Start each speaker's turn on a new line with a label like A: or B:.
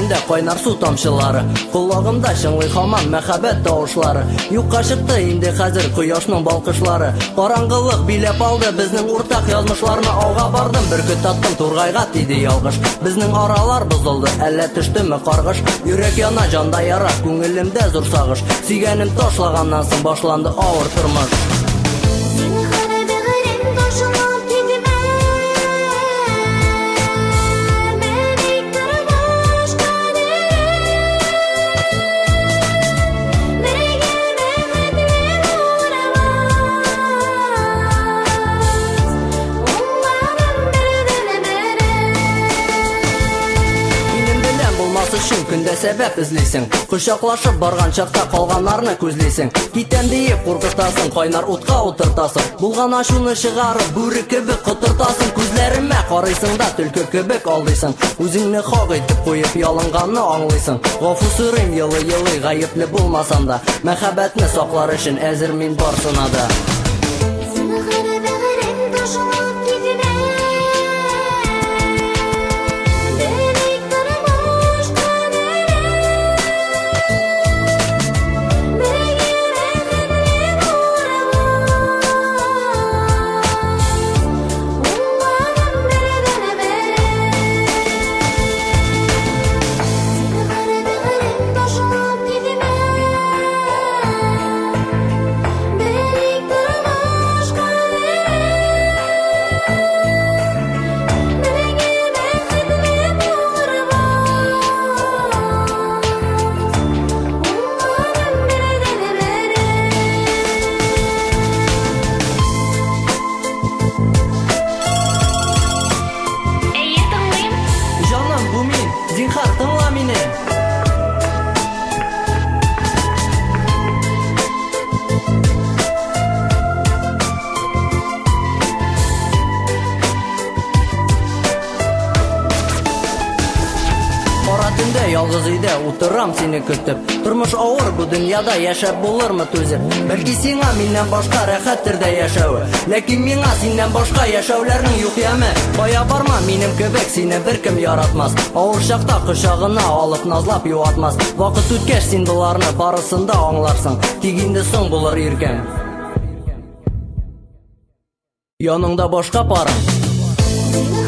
A: күзләрендә кайнар су тамчылары, колагымда шыңлый һаман мәхәббәт тавышлары. Юкка чыкты инде хәзер кояшның балкышлары. Караңгылык биләп алды безнең уртак язмышларны. Ауга бардым, бөркет аттым, тургайга тиде ялгыш. Безнең аралар бозылды, әллә төштеме каргыш. Йөрәк яна, жанда яра, күңелемдә зур сагыш. Сөйгәнем ташлаганнан соң башланды авыр тормыш. Күндә сәбәп эзлисең, кочаклашып барган чакта калганнарны күзлисең. Китәм диеп куркытасың, кайнар утка утыртасың. Булган ачуны чыгарып, бүре кебек котыртасың. Күзләремә карыйсың да төлке кебек алдыйсың. Үзеңне хак итеп куеп ялынганны аңлыйсың. Гафу сорыйм елый-елый, гаепле булмасам да. Мәхәббәтне саклар өчен әзер мин барсына да. Зинхар, тыңла мине. Кара төндә ялгыз өйдә утырам сине көтеп. Тормыш авыр бу дөньяда, яшәп булырмы түзеп? Бәлки сиңа миннән башка рәхәттер дә яшәү. Ләкин миңа синнән башка яшәүләрнең юк яме. Кая барма минем кебек, сине беркем яратмас. Авыр чакта кочагына алып назлап юатмас. Вакыт үткәч син буларны барысын да аңларсың. Тик инде соң булыр иркән. Яныңда башка парың.